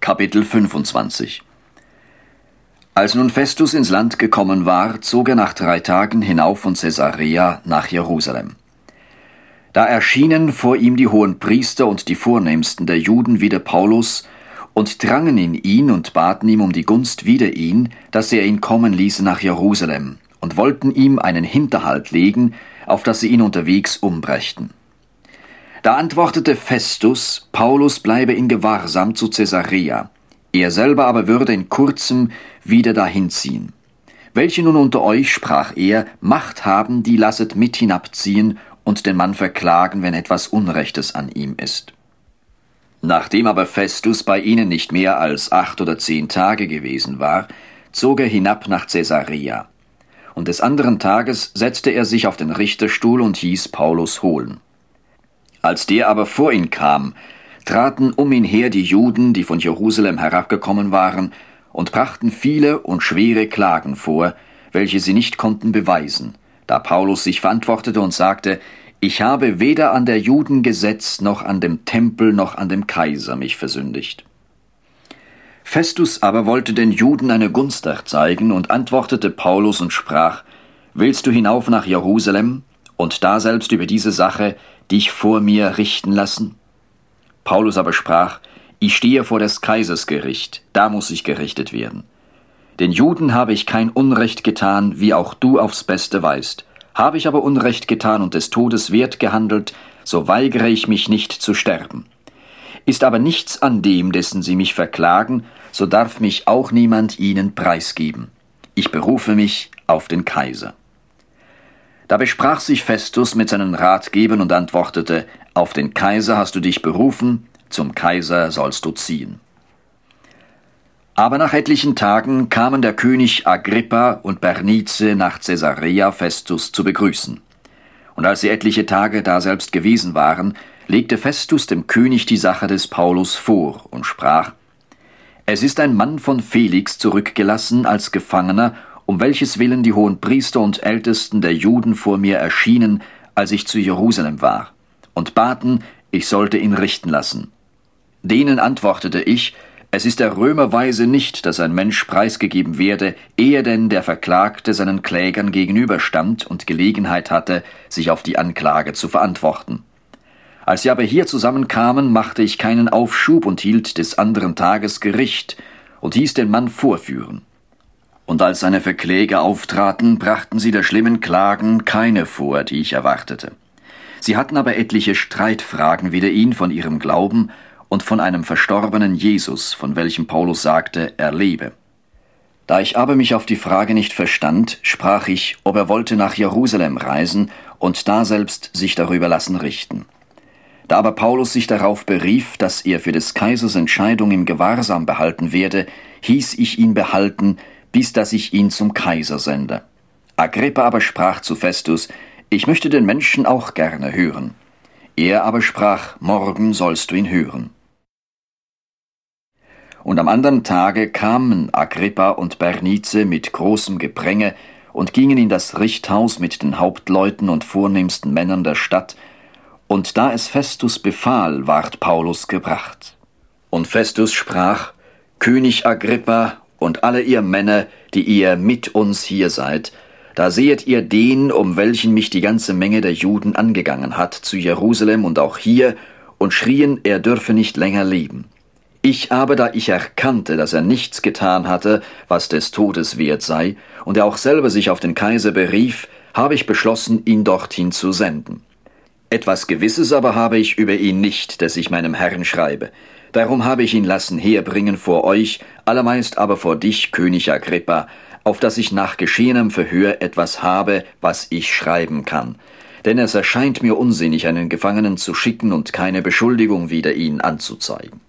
Kapitel 25. Als nun Festus ins Land gekommen war, zog er nach 3 Tagen hinauf von Caesarea nach Jerusalem. Da erschienen vor ihm die Hohenpriester und die Vornehmsten der Juden wider Paulus und drangen in ihn und baten ihm um die Gunst wider ihn, dass er ihn kommen ließe nach Jerusalem, und wollten ihm einen Hinterhalt legen, auf dass sie ihn unterwegs umbrächten. Da antwortete Festus, Paulus bleibe in Gewahrsam zu Caesarea, er selber aber würde in kurzem wieder dahin ziehen. Welche nun unter euch, sprach er, Macht haben, die lasset mit hinabziehen und den Mann verklagen, wenn etwas Unrechtes an ihm ist. Nachdem aber Festus bei ihnen nicht mehr als 8 oder 10 Tage gewesen war, zog er hinab nach Caesarea. Und des anderen Tages setzte er sich auf den Richterstuhl und hieß Paulus holen. Als der aber vor ihn kam, traten um ihn her die Juden, die von Jerusalem herabgekommen waren, und brachten viele und schwere Klagen vor, welche sie nicht konnten beweisen, da Paulus sich verantwortete und sagte, ich habe weder an der Juden Gesetz noch an dem Tempel noch an dem Kaiser mich versündigt. Festus aber wollte den Juden eine Gunst erzeigen und antwortete Paulus und sprach, willst du hinauf nach Jerusalem und daselbst über diese Sache dich vor mir richten lassen? Paulus aber sprach, ich stehe vor des Kaisers Gericht, da muss ich gerichtet werden. Den Juden habe ich kein Unrecht getan, wie auch du aufs Beste weißt. Habe ich aber Unrecht getan und des Todes wert gehandelt, so weigere ich mich nicht zu sterben. Ist aber nichts an dem, dessen sie mich verklagen, so darf mich auch niemand ihnen preisgeben. Ich berufe mich auf den Kaiser. Da besprach sich Festus mit seinen Ratgebern und antwortete, auf den Kaiser hast du dich berufen, zum Kaiser sollst du ziehen. Aber nach etlichen Tagen kamen der König Agrippa und Bernice nach Caesarea Festus zu begrüßen. Und als sie etliche Tage daselbst gewesen waren, legte Festus dem König die Sache des Paulus vor und sprach, es ist ein Mann von Felix zurückgelassen als Gefangener, um welches Willen die Hohenpriester und Ältesten der Juden vor mir erschienen, als ich zu Jerusalem war, und baten, ich sollte ihn richten lassen. Denen antwortete ich, es ist der Römerweise nicht, dass ein Mensch preisgegeben werde, ehe denn der Verklagte seinen Klägern gegenüberstand und Gelegenheit hatte, sich auf die Anklage zu verantworten. Als sie aber hier zusammenkamen, machte ich keinen Aufschub und hielt des anderen Tages Gericht und hieß den Mann vorführen. Und als seine Verkläger auftraten, brachten sie der schlimmen Klagen keine vor, die ich erwartete. Sie hatten aber etliche Streitfragen wider ihn von ihrem Glauben und von einem verstorbenen Jesus, von welchem Paulus sagte, er lebe. Da ich aber mich auf die Frage nicht verstand, sprach ich, ob er wollte nach Jerusalem reisen und daselbst sich darüber lassen richten. Da aber Paulus sich darauf berief, dass er für des Kaisers Entscheidung im Gewahrsam behalten werde, hieß ich ihn behalten, bis dass ich ihn zum Kaiser sende. Agrippa aber sprach zu Festus, ich möchte den Menschen auch gerne hören. Er aber sprach, morgen sollst du ihn hören. Und am andern Tage kamen Agrippa und Bernice mit großem Gepränge und gingen in das Richthaus mit den Hauptleuten und vornehmsten Männern der Stadt, und da es Festus befahl, ward Paulus gebracht. Und Festus sprach, König Agrippa und alle ihr Männer, die ihr mit uns hier seid, da sehet ihr den, um welchen mich die ganze Menge der Juden angegangen hat, zu Jerusalem und auch hier, und schrien, er dürfe nicht länger leben. Ich aber, da ich erkannte, dass er nichts getan hatte, was des Todes wert sei, und er auch selber sich auf den Kaiser berief, habe ich beschlossen, ihn dorthin zu senden. Etwas Gewisses aber habe ich über ihn nicht, dass ich meinem Herrn schreibe. Darum habe ich ihn lassen herbringen vor euch, allermeist aber vor dich, König Agrippa, auf dass ich nach geschehenem Verhör etwas habe, was ich schreiben kann. Denn es erscheint mir unsinnig, einen Gefangenen zu schicken und keine Beschuldigung wider ihn anzuzeigen.